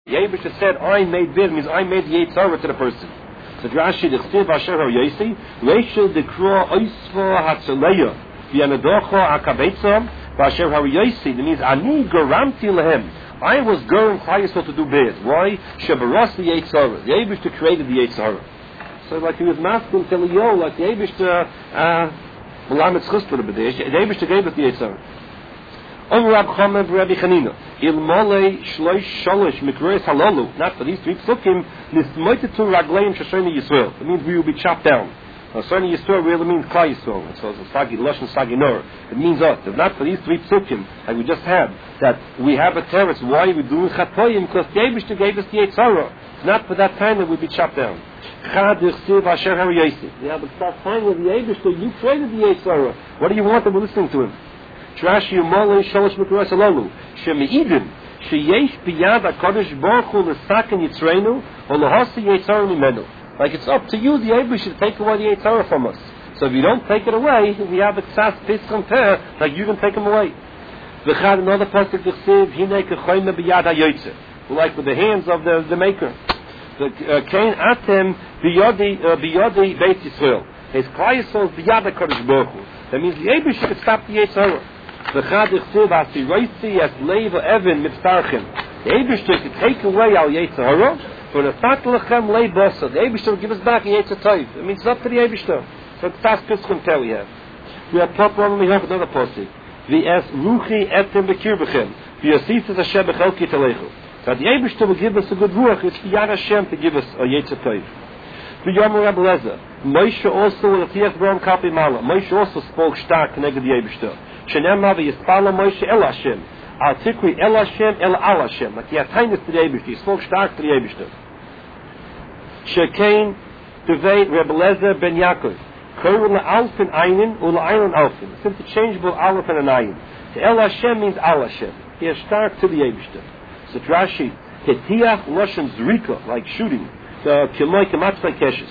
Yebishter said, I made bid, means I made the Yetzirah to the person. So Rashi, the Chtiv Asher HaYosi, Reishel Dekro Oisvo Hatzaleya, V'yanadocho Akabetzam, V'Asher HaYosi, that means, Ani Garanti Lehem. I was going Chayisol to do bid. Why? Shebaros the Yetzirah. The Yebishter created the Yetzirah. So like he was masking till Yo, like the Yebishter, Melamed Chusper, the Yebishter gave it the Yetzirah. Rab Chomev Rabbi Chanina, Ilmole Shloish Sholish Mikrois Halalu, not for these three psukim, Nismoitetu Ragleim Shoshoni Yisrael. It means we will be chopped down. Shoshoni Yisrael really means Klal Yisrael. So it's Sagi Losh and Sagi Nor. It means us. If not for these three psukim, like we just had, that we have a terrace, why we do Chatoyim? Because the Yebishter gave us the Yetzirah. It's not for that time that we'll be chopped down. Chad Yichsiv Asher HaYosi. Yeah, but start time with the Yebishter. You created the Yetzirah. What do you want them listening to him? Trashi Umole Sholosh Mikrois Alalu Shemiidin Sheyesh Biyad HaKadosh Baruch Hu L'Saken Yitzreinu or L'Hasi Yetzirah Mimenu. Like it's up to you, the Eibush, to take away the Yetzirah from us. So if you don't take it away, we have a Tzas Piskam Ter, like you can take them away. V'chad another pasuk Yichsiv Hinei Kechoyme Biyad HaYoytzer, like with the hands of the maker. The Kain Atem Biyodi Beit Yisrael. His Klal Yisrael Biyad HaKadosh Baruch Hu. That means the Eibush could stop the Yetzirah. The Eibishter could take away our Yetzirah, for the Tatlechem lay bossa. The Eibishter will give us back a Yetzirah. It means it's up to the Eibishter. So it's Tas Pitzchum Tel we have. We have top one, we have another posting. V'es ruchi etem b'kirbechem. V'yosifes Hashem b'chelki telechu. So the Eibishter will give us a good ruach. It's the Yad Hashem to give us a Yetzirah. V'yomer Rabbi Lezer. Moshe also will tiach b'ram kapi mala. Moshe also spoke stark neged the Eibishter. Shenema v'yispala Moshe el Hashem. Al tikri el Hashem el al Hashem. Like he had kindness to the Eibishter. He spoke stark to the Eibishter. Shekein Tevei Rebbe Lezer ben Yaakov. Korul la'alfin ayin u'la'ayin alfin. It's interchangeable aleph and an ayin. The el Hashem means al Hashem. He is stark to the Eibishter. So Rashi, Hetiach Loshen Zrika, like shooting. The Kiloi Kematzvei Keshes.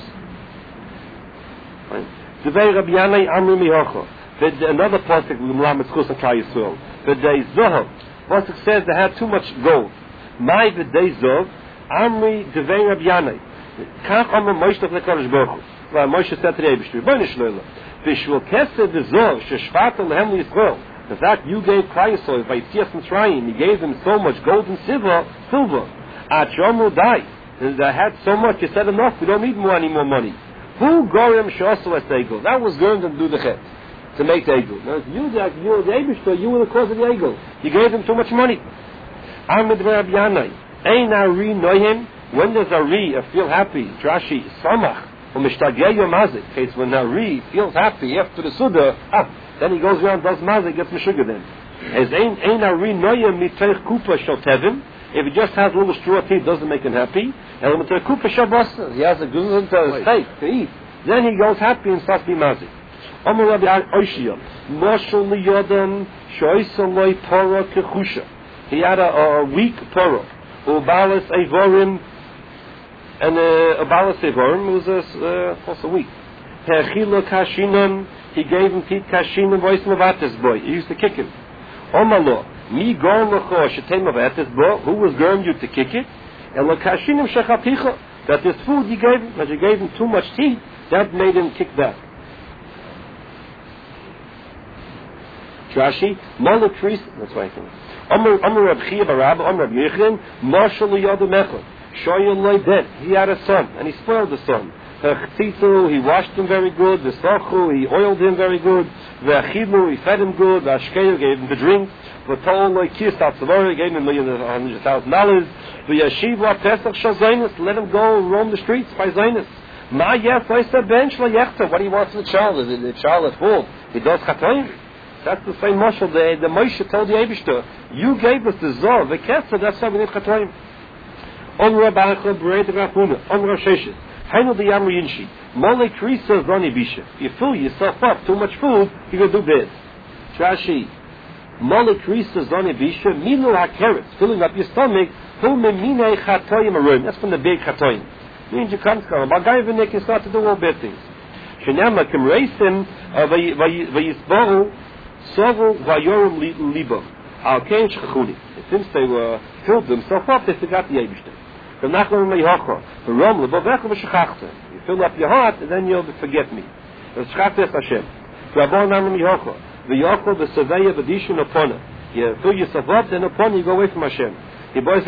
Tevei Rabbi Yanai Amri Mihocha. Another pasuk with Melamed Chus and Klal Yisrael. V'dei Zohav. Pasuk says they had too much gold. My v'dei Zohav. Amri Devei Rabbi Yanai. Kach Amr Moshe L'Kadosh Baruch Hu. Well, Moshe said to the Eibishter, Rebbeinu Shloila. V'shvul Kesed v'Zohav sheshvata lehem Yisrael. The fact you gave Klal Yisrael by Tzias Mitzrayim, you gave them so much gold and silver. At Yomu Dai. They had so much. You said enough. We don't need any more money. Who Gorem Shosu Esegel? That was going to do the chet. To make the Egel. Now, you the Eibishter, you were the cause of the Egel. You gave them too much money. Amid Rabbi Yanai. Ein Ari Noyim. When does Ari feel happy? Rashi, Samach. Or Mishtagei Mazik. Case when Ari feels happy after the Suda, then he goes around, does Mazik, gets Meshuggah then. As Ein Ari Noyim Miteich Kupa Shotevim. If he just has a little straw tea, it doesn't make him happy. And Miteich Kupa Shabasa. He has a good steak to eat. Then he goes happy and starts being Mazik. Amar Rabbi Oishia, Moshel Liyodem Shoisaloi Poro Kechusha. He had a weak Poro. Ubalis Evorim, and Ubalis Evorim was also weak. Hechilo Kashinim, he gave him Pete Kashinim, voice Mavatis boy. He used to kick him. Omalo, Mi Gorm Lecho, Shetem Mavatis boy, who was going you to kick it? And the Kashinim Shechaticha, that this food you gave him, that you gave him too much tea, that made him kick back. Rashi, Molotris, that's why I think. Amr Reb Chia Barab, Amr Reb Yechrin, Marshal Yadu Mechon, Shoyel Loi Ben. He had a son, and he spoiled the son. V'chitzu, he washed him very good. V'sachu, he oiled him very good. V'achidlu, he fed him good. V'ashkeu, gave him to drink. V'tol Loi Kis Tatzavori, he gave him $100,000. V'yashiv Pesach Shal Zainis, let him go and roam the streets by Zainis. Ma yes, I said Ben Shla Yechta. What do you want from the child? Is the child at fault? He does Chatoim. That's the same mashal. The Moshe told the Eibishter, you gave us the Zohar, the Kesser, that's why we need Chatoim. On Rabbi Breid Rafuna, on Rav Sheshet, Hainu the Yamri Yinshi, Mole Krisa Zoni Bisha. You fill yourself up, too much food, you're going to do bad. Trashi, Mole Krisa Zoni Bisha, Minu HaKeretz, filling up your stomach, Hu Memine Chatoim Arum. That's from the big Chatoim. Means you can't come. Bagayvenik can start to do all bad things. Shenama Kim Reisim, Vayisboru, Sovu Vayorum Libam. Al Kain Shchachuni. Since they were filled themselves up, they forgot the Eibishter. You fill up your heart, and then you'll forget me. You fill yourself up, then upon you go away from Hashem. He filled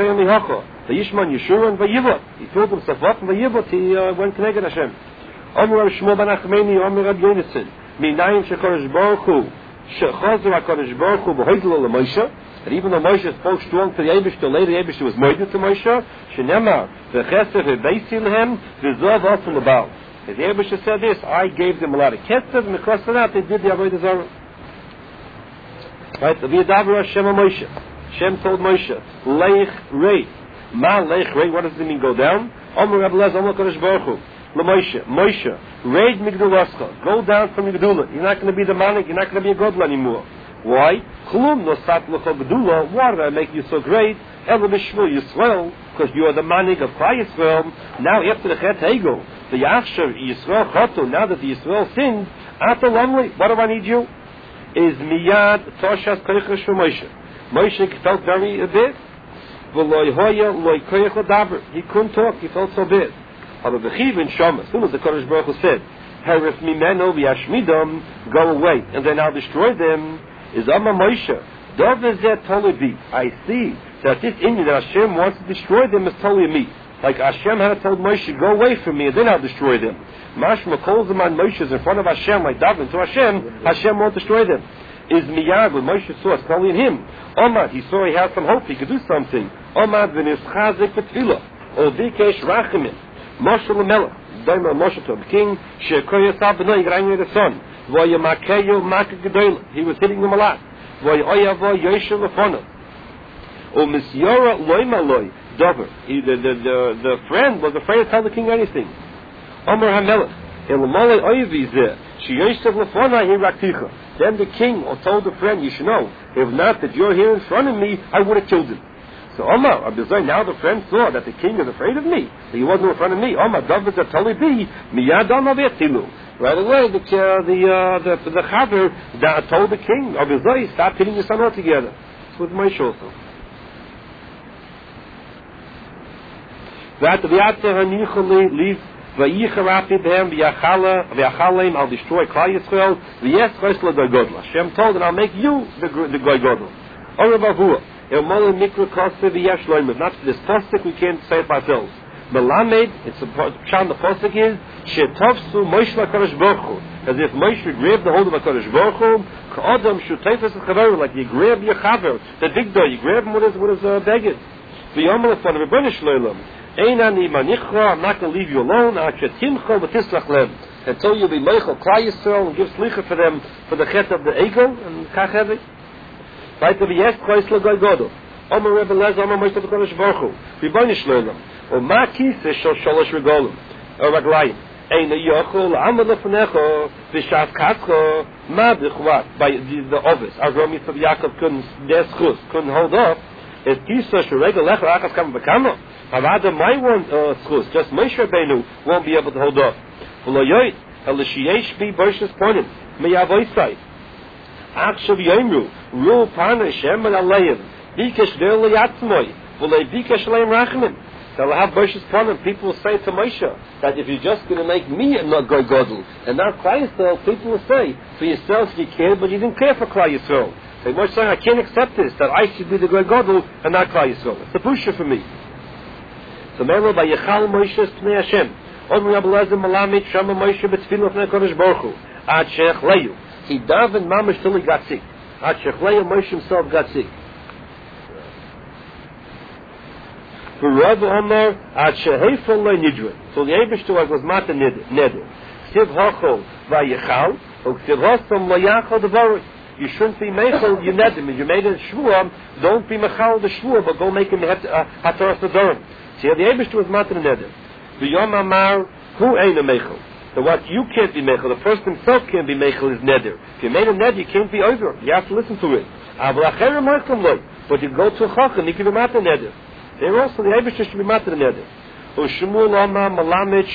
himself up, and he went connected to Hashem. Omer Shmuel ben Achmeni, Omer Rab Yonason, Minayim Shekodesh Baruch Hu, Shechazer HaKadosh Baruch Hu, B'hoidlo LeMoshe. And even though Moshe spoke strong to the Eibishter, later the Eibishter was moided to Moshe. Shenemar v'chesed v'beisi lehem v'zov ofen lebal. The Eibishter said this: I gave them a lot of kesed, and because of that, they did the avodah zarah. Right? V'yadaber Hashem Moshe. Hashem told Moshe, Leich rei. Ma leich rei. What does it mean? Go down. Omer Rab Elazar, Omer Kadosh Baruch Hu. Moshe, raid Migdulascha. Go down from Migdula. You're not going to be the manik. You're not going to be a godla anymore. Why? Klum no sat l'cha gedula. Why did I make you so great? Elo b'shvil Yisrael, because you are the manik of Klal Yisrael. Now after the Chet Hegel, the Yachshav Yisrael Chotu. Now that the Yisrael sinned, Ata Lamli, what do I need you? Is miyad toshas koiches for Moshe. Moshe felt very big. V'loi hoya loi koich l'daber. He couldn't talk. He felt so big. Aber b'chiv in Shama, as soon as the Kodesh Baruch Hu said, Herif mimeno v'yashmidam, go away, and then I'll destroy them, is Amma Moshe, Dovizet Tolibi. I see that this Indian that Hashem wants to destroy them is totally me. Like Hashem had told Moshe, go away from me, and then I'll destroy them. Mashma calls them on Moshe in front of Hashem, like David to Hashem, Hashem won't destroy them. Is Miyad, when Moshe saw it's probably in him. Omad, he saw he had some hope, he could do something. Omad v'nischazik v'tfilah, or v'ikesh rachimim. Moshe Lamelech, Daimar Moshe to the king, Shekoyah Sabbanoi, Granier the son, Voya Makeyo Makah Gedolah, he was hitting them a lot. Voya Oyavo Yosha Lefonah, O Misyora Loimaloi, Dover, the friend was afraid to tell the king anything. Omer HaMelech, Elamole Oyavizeh, Sheyosha Lefonah, Hirakticha. Then the king told the friend, you should know, if not that you're here in front of me, I would have killed him. So Omar, now the friend saw that the king is afraid of me, that he wasn't in front of me. Omar, David Talibi, Miyad Amavetilu. Right away, the Chaver told the king, Abizai, stop hitting your son altogether. It's with Moshe also. That the Yatzer Hanichali leave Vayicharati Behem V'yachalem, I'll destroy Klal Yisrael. V'yes Chesla Goy Hashem told, and I'll make you the Goy Godel. Or Bavua. Not for this pasuk, we can't say it by ourselves. Melamed, it's a pshan, the pasuk is Shetovsu Moshe LaKadosh Baruch Hu, as if Moshe grabbed the hold of HaKadosh Baruch Hu, K'adam Shutayfes HaChaver, like you grab your chaver, the digdor, you grab him with his baggage. V'yomer Lefon Rebbeinu Shloilem, Ein ani manichra, I'm not going to leave you alone, Achetimcha v'tislach lem, until you be Meichel Klal Yisrael and give slicha for them for the chet of the ego and kachevik. Right to be yes, Christ la Goy Godel. Omer Rebbe Lezer, Omer Moshe L'Kodesh Baruch Hu. Rebbeinu Shloilem. O ma kiseh shel sholosh regolim. O raglayim. Ein yochol amad lefanecho v'shas kascho ma b'chvat. By the office. Avram Yitzchak Yaakov couldn't hold up. Es kiseh sh'regel lecha achas kam v'kamo. Avada my one schus. Just Moshe Rabbeinu won't be able to hold up. V'lo yoyt. El l'shiyesh bi b'rshus ponim. Meyavoisai. Achshav Yomru, Ru Pana Shem Alayim, Bikesh Derli Yatzmoy, Vule Bikesh Leim Rachman. They'll have Bershus Ponim. People will say to Moshe that if you're just going to make me not Goy Godel and not Klal Yisrael, people will say, for yourself you cared, but you didn't care for Klal Yisrael. Say, Moshe saying, I can't accept this, that I should be the Goy Godel and not Klal Yisrael. It's a pusher for me. So Melo by Yechal Moshe Pnei Hashem, Omer Rabbi Elazar Malamit Shama Moshe B'Tfilah Pnei Kodesh Baruch Hu, Ad Sheikh Leyu. He davened mamash till he got sick. Ad Shechleya Moshe himself got sick. For Rav Omer, Ad Shehefel Loi Nidra. So the Eibishter was Mata Neder. Ksiv Hochol Vayechal, or Ksiv Hosam Loyachol Devorah. You shouldn't be Mechel, you Nedim. If you made it Shvuah, don't be Mechal the Shvuah, but go make him Hataras Adorim. See, the Eibishter was Mata Neder. V'yom Amar, Hu Eina Mechel. So what you can't be mechel, the person himself can't be mechel is neder. If you made a neder, you can't be over. You have to listen to it. But you go to a chacham, you can be matter neder. There also the Eibishter should be matter neder.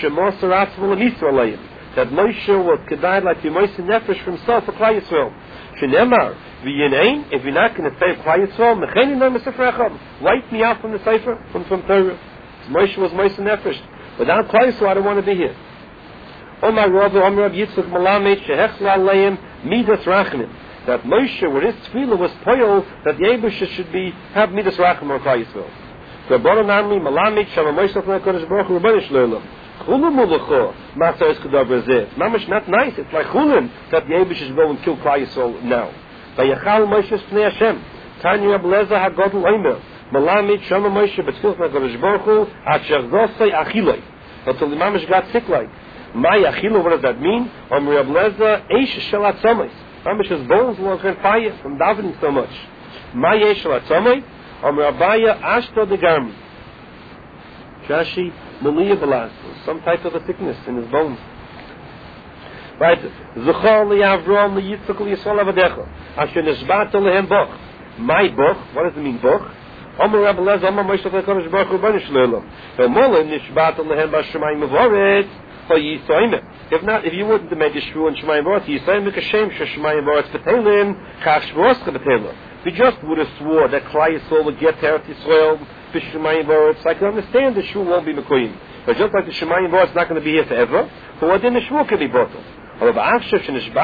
That Moshe was kedai like the Moshe nefesh for himself for Klal Yisrael. Shenemar, v'yinein, if you're not going to save Klal Yisrael, mecheni no Mesefrecha, wipe me out from the Sefer, from Torah. Moshe was Moshe Nefesh. Without Klal Yisrael, I don't want to be here. Omar Rav Yitzchak Malamed, shehechla aleim, midas rachmim. That Moshe, with his tefillah, was poil that the Eibusha should have midas rachmim on Klal Yisrael. So Baruch Nami Malamed, Shama Moshe Lefnei Kodesh Baruch Hu Rebbeinu Shloim. Chulun mulacho, matzah es kedavra zeh. Mamash not nice. It's like chulun that the Eibusha should go and kill Klal Yisrael now. Vayachal Moshe Pnei Hashem. Tanya Ableza Hagadol Omer. Malamed Shama Moshe B'Tfilas HaKadosh Baruch Hu Asher Zosei Achiloi. Until the Mamash got sick like. My Achilo, what does that mean? Omer Ableza Eish Shel Atzomis. Mamash's bones were on fire from davening so much. My Eish Shel Atzomoi. Omer Abaya Ashto de Garmi. Shashi Malia Balas. Some type of a sickness in his bones. Right? Zuchor li'Avrom li'Yitzchak li'Yisrael avadecha. Asher nishbata lehem boch. My boch. What does it mean boch? Omer Rabbi Lez, Omer Moshe Lefnei Baruch Hu Rebbeinu Shloim. V'molim nishbata lehem b'Shemayim Mevoret. If not, if you wouldn't have made Yeshua and Shemayim Mevoret, Yisrael Mikashem Shemayim Mevoret V'Telim Chach Shvoska V'Telim. If you just would have swore that Klal Yisrael would get to Eretz Yisrael B'Shemayim Mevoret, so I can understand the Shua won't be Mekoyim. But just like the Shemayim Mevoret is not going to be here forever, for what then the Shua can be bottled. But now that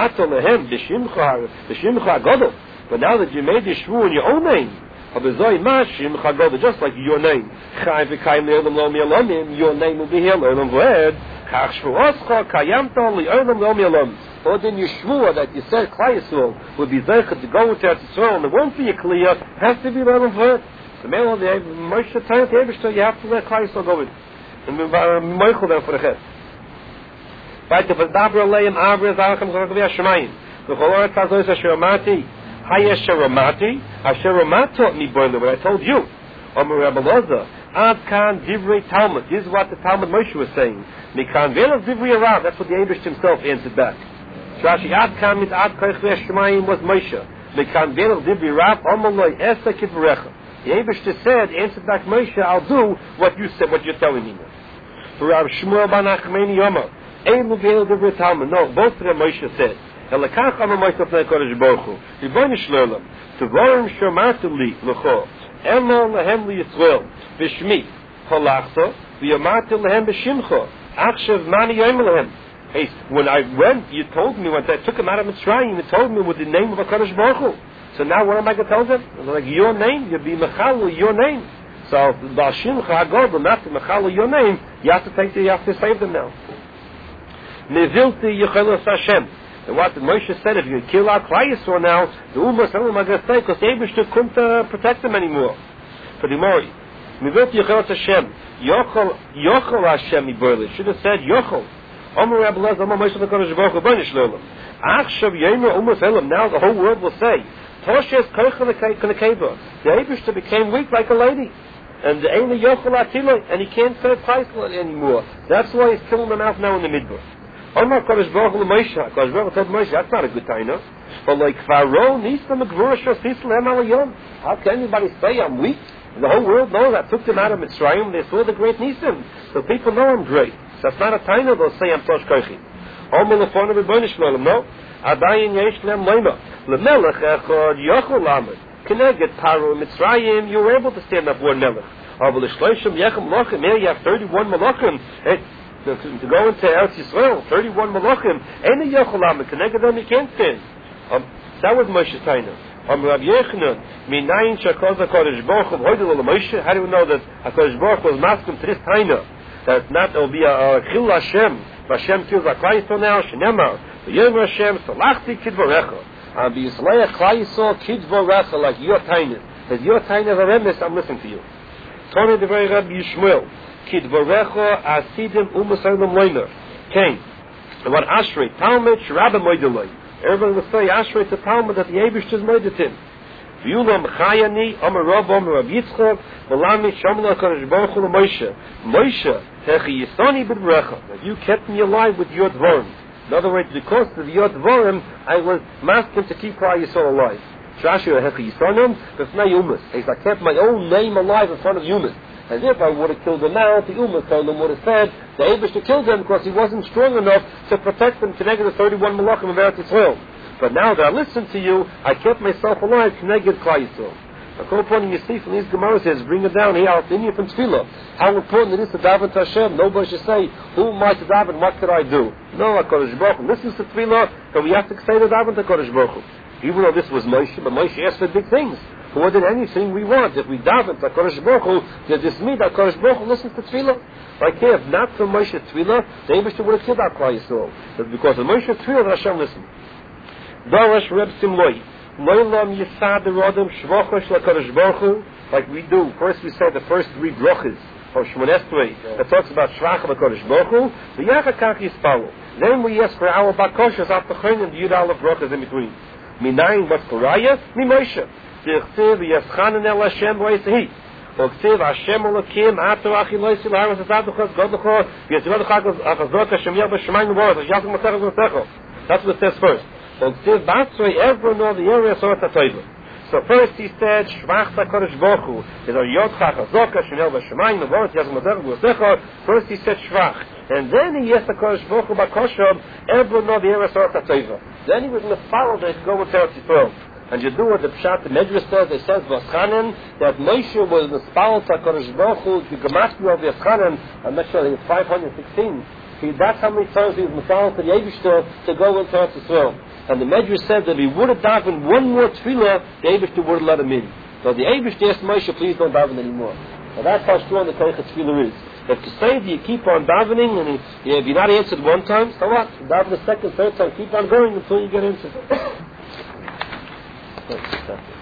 you made the shvu in your own name, just like your name, your name will be here. Or then your shvu that you said Klal Yisrael would be there to go to Eretz Yisrael, and it won't be a clear, has to be learned for the male of the Moshe Tayat Eibishter, you have to let Klal Yisrael go in. And Michael there for the head. Right, if Dabra Leim Abra Zalchem Zalchem Shemayim, the Cholor Tazois Asheramati, Hayesheramati, Asheramato Mi Boiler, what I told you. Omer Rebbe Loza, Ad Kan Divrei Talmud. This is what the Talmud Moshe was saying. Mikan Velav Divrei Arav. That's what the Eibush himself answered back. Shashi Ad Kan mit Ad Koich Shemayim was Moshe. Mikan Velav Divrei Arav. Omer Loi Esa Kivrecha. The Eibush said, answered back Moshe, I'll do what you said, what you're telling me now. For Rav Shmuel Ban Achmeni Yomer. No, both of them Moshe said. Elakach Amar Moshe Lefnei Kodesh Baruch Hu. Rebbeinu Shloim. Tvorim Shematu Li L'cho. Emo Lehem LiYisrael. V'Shmi. Halachto. V'Yamatu Lehem B'Shimcho. Achshav Mani Yom Lehem. Hey, when I went, you told me, when I took him out of Mitzrayim, you told me with the name of HaKadosh Baruch Hu. So now what am I going to tell them? Like, your name, you'll be Mechal, your name. So, B'Shimcha HaGodel, not to Mechal, your name, you have to save them now. Nevilti Yechelos Hashem. And what Moshe said, if you kill our Klal Yisrael now, the Ummah Salam are going to say, because Eibush couldn't protect them anymore. For the Mori. Nevilti Yechelos Hashem. Yochel Hashem Iboyle. Should have said Yochel. Omer Rebbe Lez, Omer Moshe Lefnei Baruch Hu Rebbeinu Shloim. Achshav Yemer Ummah Salam. Now the whole world will say, Toshes Koichel Nekeva. The Eibush became weak like a lady. And the Eina Yochel Atila. And he can't serve Christ anymore. That's why he's killing them out now in the Midbar. Omar Kodesh Baruch Hu Moshe. Kodesh Baruch Hu told Moshe, that's not a good time, no? But like Pharaoh, Nisa Megvura Shosis Lehem Alayom. How can anybody say I'm weak? And the whole world knows I took them out of Mitzrayim. They saw the great Nisim. So people know I'm great. So that's not a time they'll say I'm Tosh Koichi. Omar Lefona Rebbeinu Shloim. No. Adayin Yesh Lehem Leima. Lemelech Echad Yochel Lamed. Keneged Paro Mitzrayim. You were able to stand up one Melech. Aval Shloshim Yechem Malachim. Here you have 31 Malachim. To go into Eretz Yisrael, 31 Malachim, any Yochalam, connected them, you can't stand. That was Moshe Taina. Rav Yechanan, Minayin Shakos HaKadosh Baruch Hu, Hoydel Moshe. How do we know that HaKadosh Baruch Hu was masking to this Taina? That not, it will be a Chil Hashem. Hashem kills Klal Yisrael now, Shenemar. V'yom Hashem, Salachti Kidvarecha. And be Yisrael, Klal Yisrael, Kidvarecha, like your Taina. As your Taina is a remes, I'm listening to you. Tony Devrei Rabbi Yishmael. Kidvarecha asidim umasalim loiner came. And what Ashrei Talmud Shrabba Moideloi. Everybody will say Ashrei to Talmud that the Eibush is moided him. V'yulam Chayani Amar Rav Amar Rav Yitzchak V'lami Shamla Kodesh Baruch Hu Moshe. Moshe Hechi Yisoni B'Dvarecha. That you kept me alive with your Dvorim. In other words, because of your Dvorim, I was masking to keep Klal Yisrael alive. Shashi Hechi Yisonim V'fnei Umas. I kept my own name alive in front of Umas. As if I would have killed him now, the Ummah told him would have said the Eibush to kill him because he wasn't strong enough to protect them to negative 31 Malachim of Eretz Yisrael. But now that I listen to you, I kept myself alive, Kneged Klal Yisrael. According you see from these Gemara says, bring it down here, out in you from Tefillah. How important it is to daven to Hashem. Nobody should say, who am I to daven, what could I do? No, HaKadosh Baruch Hu listens to Tefillah, but we have to say to daven to HaKadosh Baruch Hu. Even though this was Moshe, but Moshe asked for big things. More than anything we want. If we daven to HaKadosh Baruch Hu, that this means HaKadosh Baruch Hu listens to Tefillah. Like here, if not for Moshe Tefillah, the Eibishter would have killed our Klal Yisrael. But because of Moshe Tefillah, that Hashem listened. Darash Reb Simloi. Loilam Yisad Rodem Shvochosh LaKadosh Baruch Hu. Like we do. First we say the first 3 brachas of Shmoneh Esrei that talks about Shvach LaKadosh Baruch Hu. V'yachakach Yispalo. Then we ask for our Bakoshas after Chonim, the Yud Aleph brachas in between. Minayin what's Koraya? Mi Moshe. Tichtiv Yaschanan El Hashem V'Yisahi. וכתב השם אלוקים עטו אחי לא יסיל הרס את עדוכות גודלכו ויציבות החזות השמיע בשמיים ובארץ אשר יעשו מסכת ומסכו. That's what it says first. וכתב בעצוי ever know the area sort of table. So first he said Shvach HaKadosh Baruch Hu is a Yodcha Chazaka Shemiel B'Shemayim V'Voretz Yasem Masechet V'Usecha. First he said Shvach, and then he asked HaKadosh Baruch Hu B'Koshav ever know the area sort of table. Then he was going to follow this go with Eretz Yisrael. And you do what the Pshat, the Medrash says, it says V'Aschanan, that Moshe was the Spal HaKadosh Baruch Hu, the Gematria of V'Aschanan, I'm not sure, it was 516. That's how many times he was Messiah to the Eibishter to go into Eretz Yisrael. And the Medrash said that if he would have davened one more tefillah, the Eibishter would have let him in. So the Eibishter asked Moshe, please don't daven anymore. Now that's how strong the Teicha tefillah is. If you say that you keep on davening, and if you're not answered one time, so what? Daven the second, third time, keep on going until you get answered. That's